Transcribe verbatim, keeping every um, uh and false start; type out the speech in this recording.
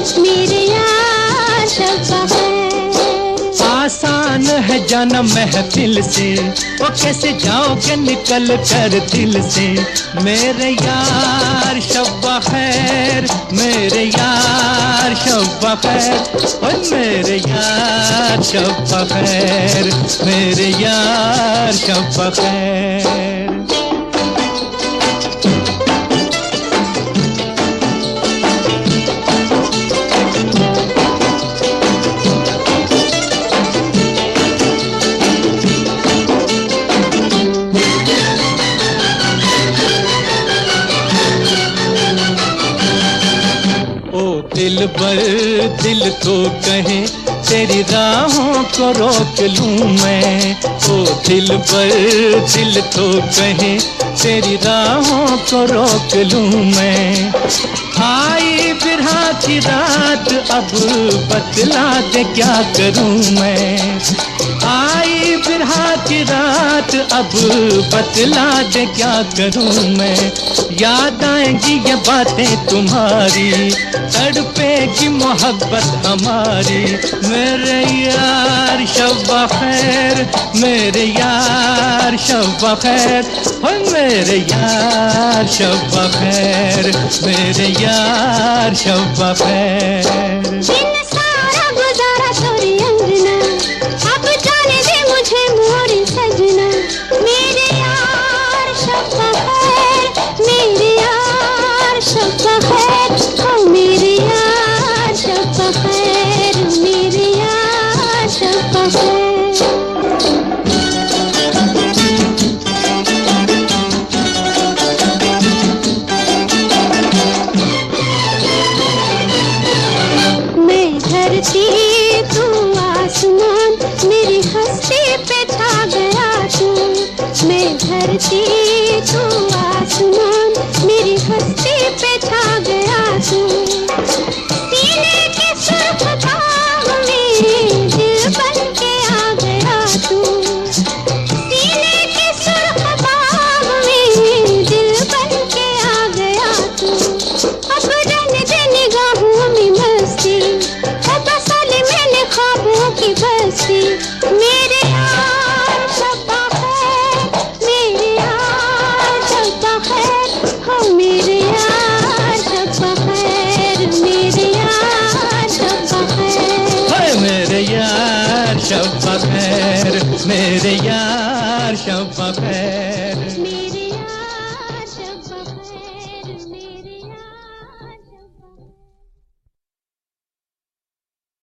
मेरे यार शब बखैर। आसान है जाना महफिल से, वो कैसे जाओगे निकल कर दिल से। मेरे यार शब बखैर, मेरे यार शब बखैर, और मेरे यार शब बखैर, मेरे यार शब बखैर। दिल बर दिल तो कहे तेरी राहों को रोक लूं मैं। ओ दिल बर दिल तो कहे तेरी राहों को रोक लूं मैं। आई बिरहा की रात अब बतला दे क्या करूं मैं। आई बिरहा की रात अब बतला दे क्या करूं मैं। याद आएंगी ये बातें तुम्हारी, तड़पेगी मोहब्बत हमारी। मेरे यार शब बखैर, मेरे यार शब बखैर, हो मेरे यार शब बखैर, मेरे यार शब बखैर। दिन सारा गुजारा तोरी अंगना, अब जाने दे मुझे मोरी सजना। मेरे यार शब बखैर, मेरे यार शब बखैर, हो मेरे यार शब बखैर, मेरे यार शब बखैर। धरती तू आसमान, मेरी हस्ती पे छा गया तू। मैं धरती तू आसमान, मेरी हस्ती पे छा गया तू। सीने के सुर्ख दाग में दिल बन के आ गया तू। सीने के सुर्ख दाग में दिल बन के आ गया तू। अब रंग दे निगाहों में मस्ती, ख्वाबों की बस्ती। मेरे यार शब बखैर, मेरे यार शब बखैर, हो मेरे यार शब बखैर, मेरे यार शब बखैर, मेरे यार शब बखैर, मेरे यार